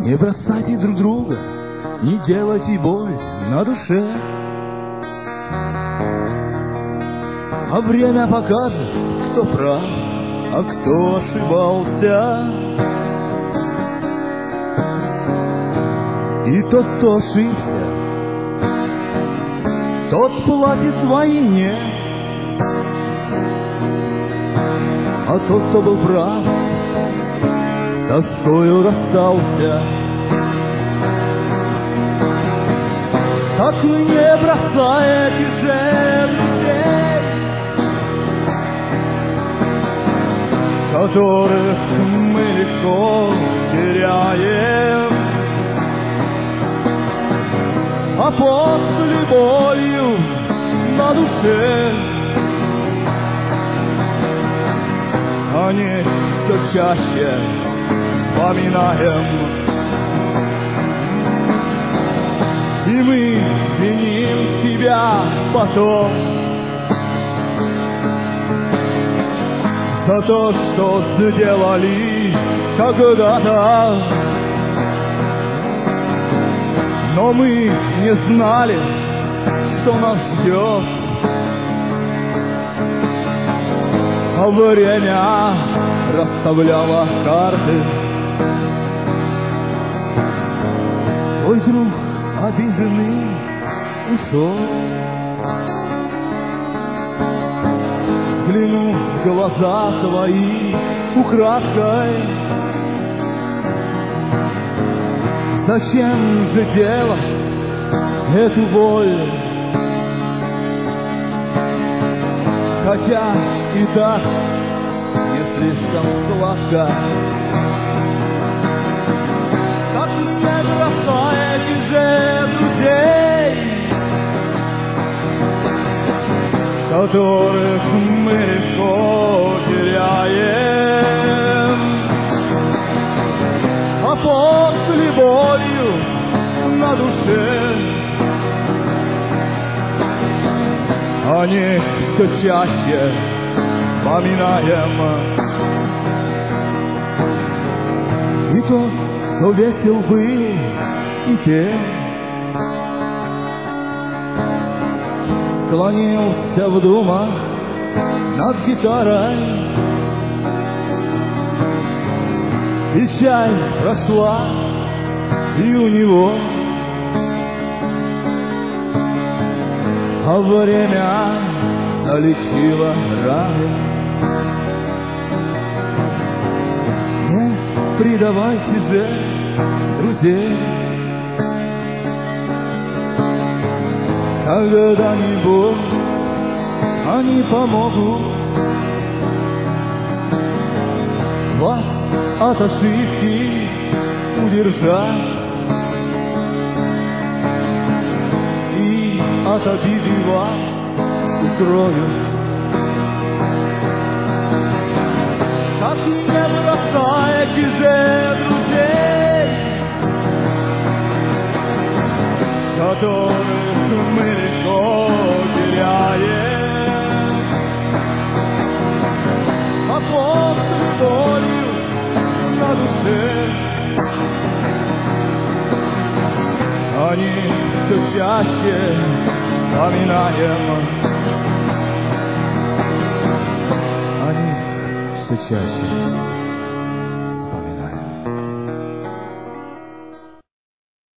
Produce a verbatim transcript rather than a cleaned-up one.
Не бросайте друг друга, не делайте боль на душе. А время покажет, кто прав, а кто ошибался. И тот, кто ошибся, тот платит войне. А тот, кто был прав, с тоскою расстался. Так и не бросайте же друзей, которых мы легко теряем, а после болью на душе о них все чаще вспоминаем. И мы виним себя потом за то, что сделали когда-то. Но мы не знали, что нас ждет, а время расставляло карты. Твой друг обиженный ушел, взгляну в глаза твои украдкой. Зачем же делать эту боль, хотя и так не слишком сладко? Так и не бросайте же друзей, которых мы легко теряем, а после болью на душе о них все чаще вспоминаем. И тот, кто весел был и пел, склонился в думах над гитарой. Печаль прошла и у него, а время залечило раны. Не предавайте же друзей, когда-нибудь они помогут вас от ошибки удержать и от обиды вас укроют. Так и не бросайте же друзей, которых мы легко теряем, а после болью на душе они все чаще вспоминаем. Они все чаще